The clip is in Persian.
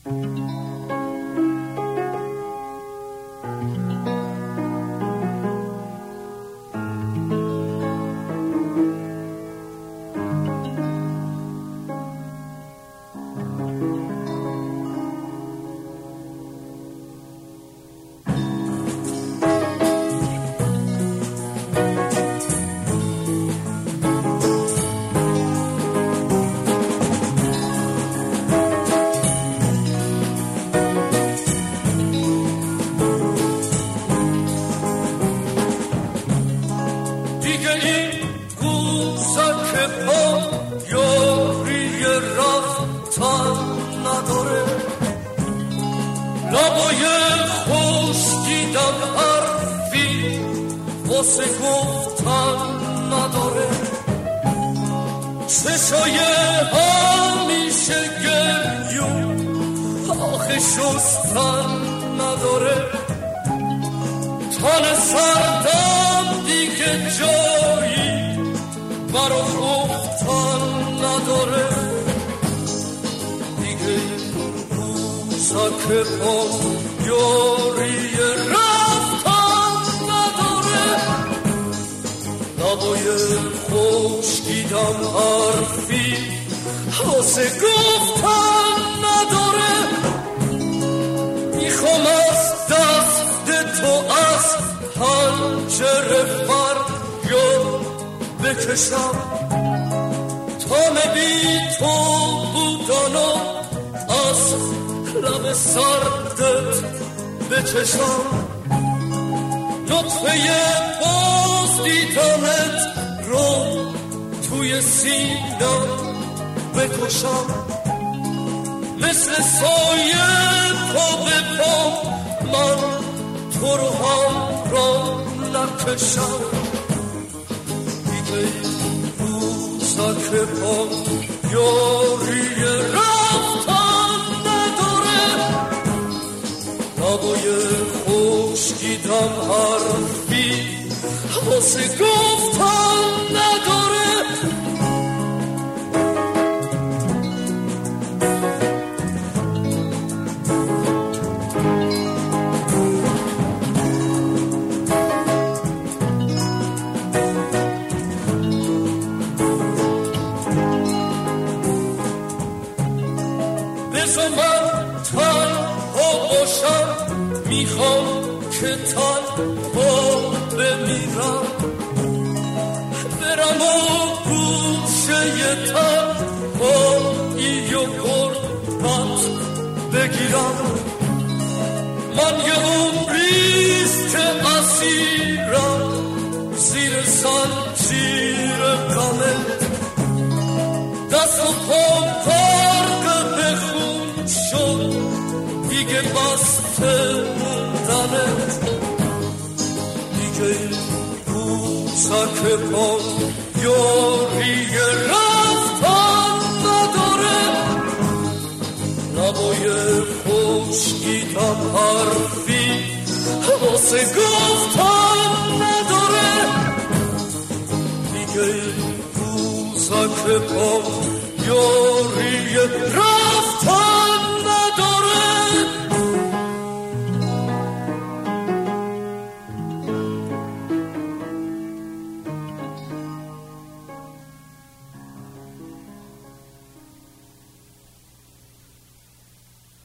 واسه گفتن نداره، چشای همیشه گریون آخه شستن نداره، تن سردم دیگه جایی برا گفتن نداره، دیگه روزا که با یاری لبای خشکیدم حرفی واسه گفتن نداره، میخوام از دست تو از پنجره فریاد بکشم، تا بی تو بودن و از لب سردت بچشم، نطفه باز دیدنت رو توی سینم بکشم، مثل سایه پا به پا من تو رو هم را نکشم، دیگه روزا که با یاری رفتن نداره، لبای خشکیدم حرفی واسه گفتن نداره. بذار من تنها باشم، میخوام که تنها بمیرم، برم و گوشه تنهایی و غربت بگیرم، من یه عمریست که اسیرم زیر زنجیر غمت، دست و پام غرق به خون شد دیگه بسته موندنت، دیگه روزا که با یاری رفتن نداره، لبای خشکیدم حرفی واسه گفتن نداره، دیگه روزا که با یاری رفتن